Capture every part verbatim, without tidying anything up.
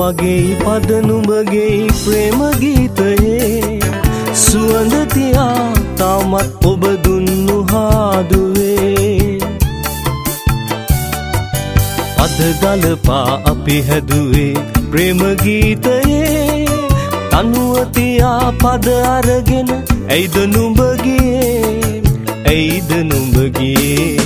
මගේ පද නුඹගේ ප්‍රේම ගීතයේ සුවඳ තියා තාමත් ඔබ දුන්නු හාදුවේ අද ගලපා අපි හැදුවේ ප්‍රේම ගීතයේ තනුව තියා පද අරගෙන ඇයිද නුඹ ගියේ ඇයිද නුඹ ගියේ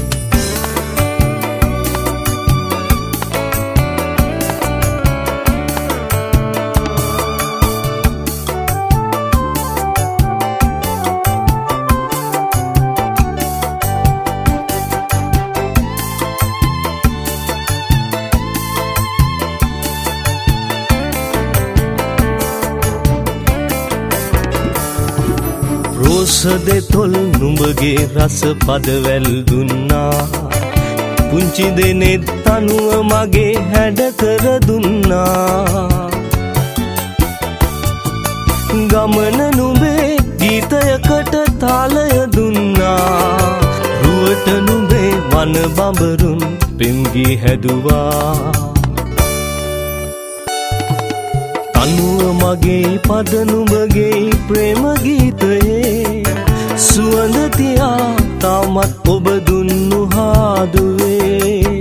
රෝසදේ තොල් නුඹගේ රස පදවැල් දුන්නා පුංචි දෙනේ තනුව මගේ හැඩ කර දුන්නා ගමන නුඹේ ගීතයකට තාලය දුන්නා රුවට නුඹේ වන බඹරුන් පෙම්ගී හැදුවා තනුව මගේ පද නුඹගේ ප්‍රේම ගීතයේ සුවඳ තියා තාමත් ඔබ දුන්නු හාදුවේ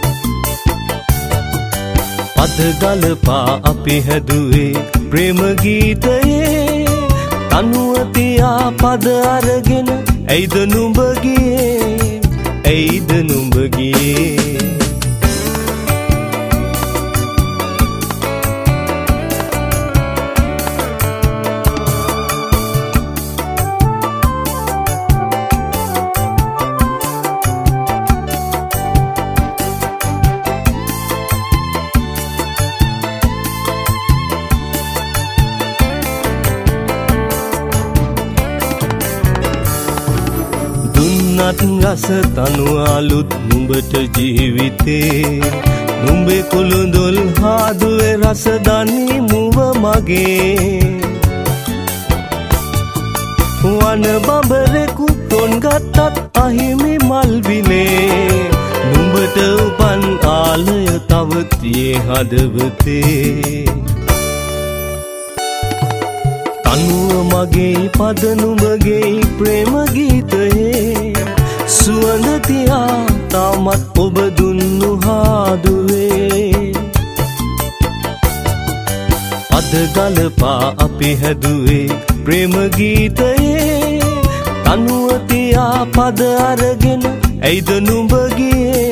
පද ගලපා අපි හැදුවේ ප්‍රේම ගීතයේ තනුව තියා පද අරගෙන ඇයිද නුඹ ගියේ ඇයිද නුඹ ගියේ රස තනු අලුත් නුඹට ජීවිතේ නුඹේ කුළුඳුල් හාදුවේ රස දනි මුව මගේ වන බඹරෙකු තොන් ගත්තත් අහිමි මල් විලේ නුඹට උපන් ආලය තව තියේ හදවතේ තනුව මගේ පද නුඹගේ ප්‍රේම ගීතයේ සුවඳ තියා තාමත් ඔබ දුන්නු හාදුවේ අද ගලපා අපි හැදුවේ ප්‍රේම ගීතයේ තනුව තියා පද අරගෙන ඇයිද නුඹ ගියේ